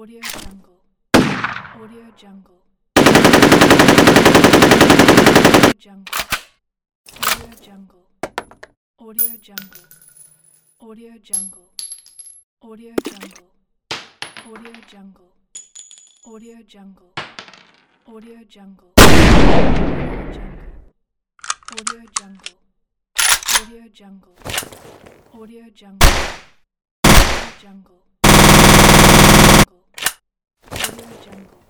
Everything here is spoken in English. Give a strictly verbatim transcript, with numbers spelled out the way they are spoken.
Audio Jungle. Audio Jungle. Audio Jungle. Audio Jungle. Audio Jungle. Audio Jungle. Audio Jungle. Audio Jungle. Audio Jungle. Audio Jungle. Audio Jungle. Audio Jungle. Audio Jungle. Audio Jungle.